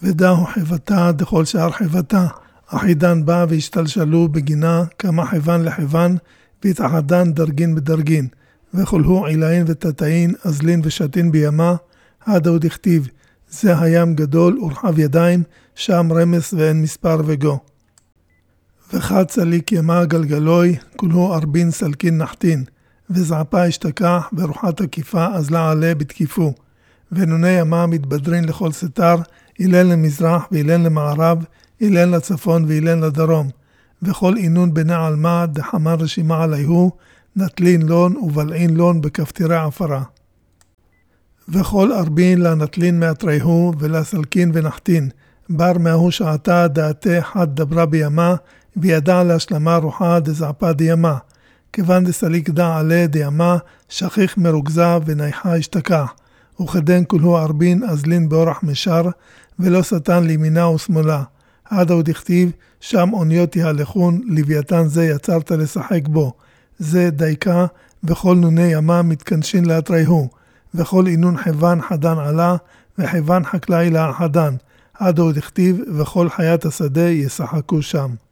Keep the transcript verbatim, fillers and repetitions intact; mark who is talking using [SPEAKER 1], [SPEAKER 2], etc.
[SPEAKER 1] ודאו חיבתה דכל שאר חיבתה, אחידן בא והשתלשלו בגינה כמה חיוון לחיוון, והתאחדן דרגין בדרגין, וכלהו עילאין ותתאין, אזלין ושתין בימה, הדאו דכתיב, זה הים גדול ורחב ידיים, שם רמס ואין מספר וגו. וחד סליק ימה גלגלוי, כולהו ארבין סלקין נחתין, וזעפה השתכח ורוחת עקיפה אזלה עלה בתקיפו, ונוני ימה מתבדרין לכל סתר, אילן למזרח ואילן למערב, אילן לצפון ואילן לדרום, וכל אינון בני עלמה דחמן רשימה עליהו, נטלין לון ובלעין לון בכפתירי עפרה. וכל ארבין לה נטלין מאתריהו ולסלקין ונחתין, בר מההו שעתה דעתה חד דברה בימה, וידע להשלמה רוחה דזעפה דימה, כיוון דסליק דע עלה דימה, שכיח מרוגזה ונייחה השתכח, וכדן כולהו ארבין אזלין באורח משר, ולא סתן לימינה ושמאלה. עדו דכתיב, שם אוניות יהלכון, לוויתן זה יצרת לשחק בו. זה דייקה, וכל נוני ימה מתכנשין לאתריהו, וכל אינון חיוון חדן עלה, וחיוון חקלאי להחדן. עדו דכתיב, וכל חיית השדה ישחקו שם.